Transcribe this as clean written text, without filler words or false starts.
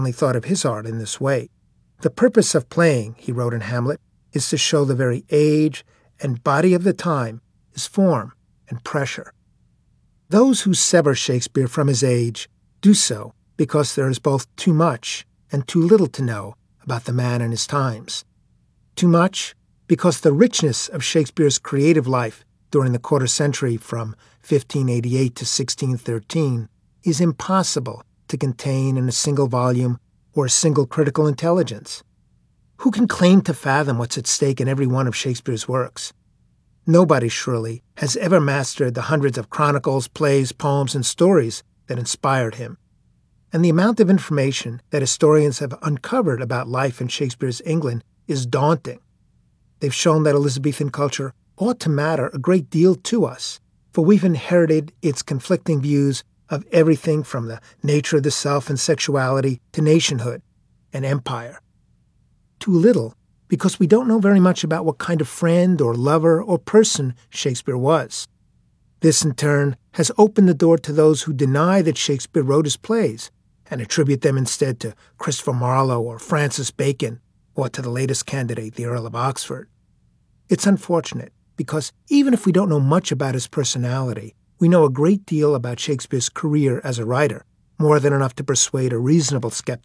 only thought of his art in this way. The purpose of playing, he wrote in Hamlet, is to show the very age and body of the time, his form and pressure. Those who sever Shakespeare from his age do so because there is both too much and too little to know about the man and his times. Too much because the richness of Shakespeare's creative life during the quarter century from 1588 to 1613 is impossible to contain in a single volume or a single critical intelligence. Who can claim to fathom what's at stake in every one of Shakespeare's works? Nobody, surely, has ever mastered the hundreds of chronicles, plays, poems, and stories that inspired him. And the amount of information that historians have uncovered about life in Shakespeare's England is daunting. They've shown that Elizabethan culture ought to matter a great deal to us, for we've inherited its conflicting views of everything from the nature of the self and sexuality to nationhood and empire. Too little, because we don't know very much about what kind of friend or lover or person Shakespeare was. This, in turn, has opened the door to those who deny that Shakespeare wrote his plays and attribute them instead to Christopher Marlowe or Francis Bacon, or to the latest candidate, the Earl of Oxford. It's unfortunate, because even if we don't know much about his personality, we know a great deal about Shakespeare's career as a writer, more than enough to persuade a reasonable skeptic